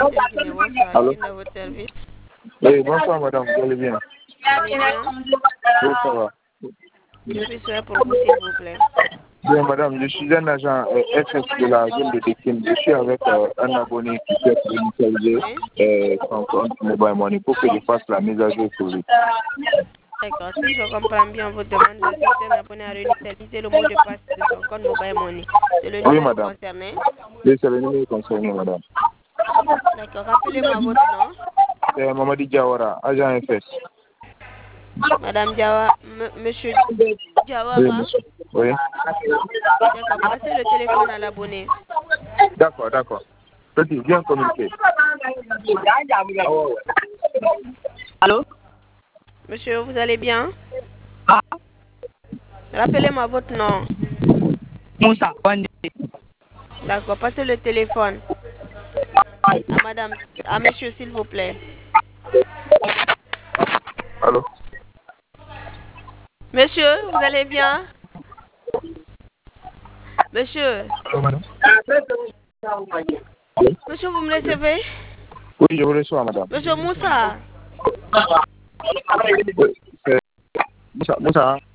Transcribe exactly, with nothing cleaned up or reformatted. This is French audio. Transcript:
Allô? À votre service. Oui, bonsoir madame, vous allez bien? Allez bien. Oui, ça va. Je suis soeur pour vous, s'il vous plaît. Bien madame, je suis un agent euh, F S de la ville de Pékin. Je suis avec euh, un abonné qui souhaite initialiser Oui. euh, son compte Mobile Money pour que je fasse la mise à jour sur lui. D'accord. Si je comprends bien votre demande, c'est un abonné à réinitialiser le mot de passe de son compte Mobile Money. C'est le Oui numéro madame. concerné. Oui, c'est le numéro concerné madame. D'accord. Rappelez-moi votre nom. C'est Mamadi Diawara, agent F S. Madame Diawa, M- Monsieur Oui, Diawara. monsieur. Oui. D'accord. Passez le téléphone à l'abonné. D'accord, d'accord. Petit, bien communiqué. Allô? Monsieur, vous allez bien? Ah, Rappelez-moi votre nom. Moussa, Wande. D'accord. Passez le téléphone à madame, à monsieur, s'il vous plaît. Allô? Monsieur, vous allez bien? Monsieur, Allô, madame? monsieur, vous me recevez? Oui, je vous reçois, madame. Monsieur Moussa. Oui, c'est Moussa, Moussa.